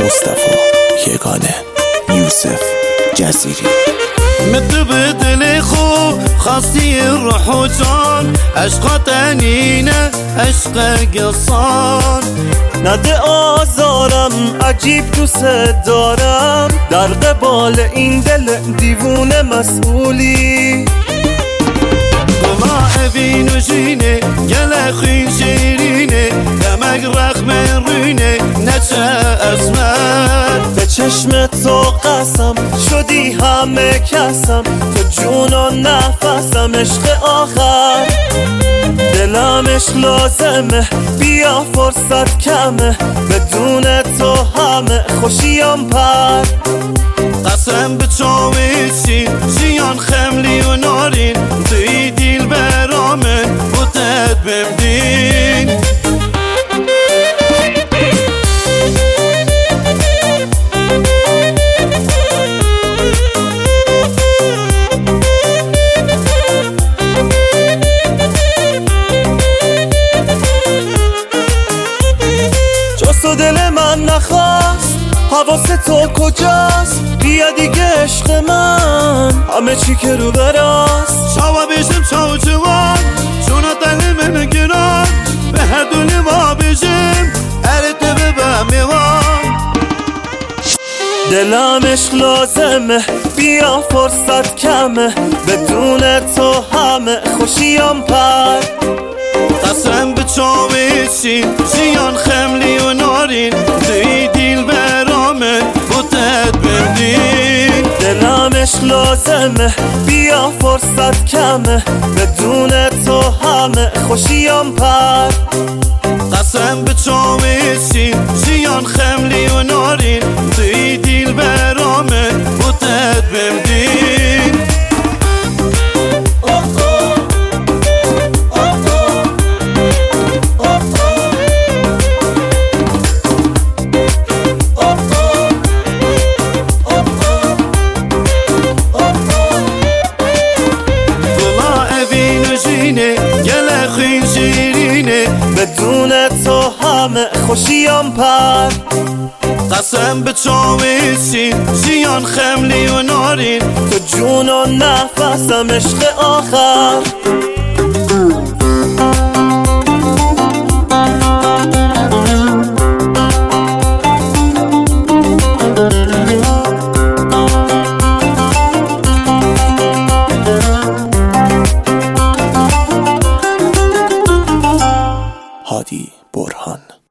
مصطفی یگانه، یوسف جزیری. مت به دل خو خاصی روح و جان، عشق تنینه عشق قصان. نده آزارم عجیب دوست دارم، در قبال این دل دیوونه مسئولی. بلا اوین و جینه گل خوین شیرینه، دمک رخم روینه نچه اسمت. به چشم تو قسم شدی همه کسم، تو جون و نفسم عشق آخر. دلم عشق لازمه بیا فرصت کمه، بدون تو همه خوشیم پر. قسم به چاویسی جیان خملی و نارین، توی دیل برامه بودت ببدین. جستو دل من نخواست، حواس تو کجاست؟ بیا دیگه عشق من، همه چی که رو براست. چاوا بیشم چاو جوان چونا دل من گران، به هر دل ما بیشم ارت ببم میوان. دلم عشق لازمه بیا فرصت کمه، بدون تو همه خوشیم پر. قسم به چاویسی جیان خملی و نارین، توی دیل برامه بودت ببدین. دلم عشق لازمه بیا فرصت کمه، بدون تو همه خوشیم پر. قسم به چاویسی جیان خملی و نارین، توی دیل برامه بودت ببدین. گل خوین شیرینه بدون تو همه خوشیم پر. قسم به چاویسی جیان خملی و نارین، تو جون و نفسم عشق آخر. هادی برهان.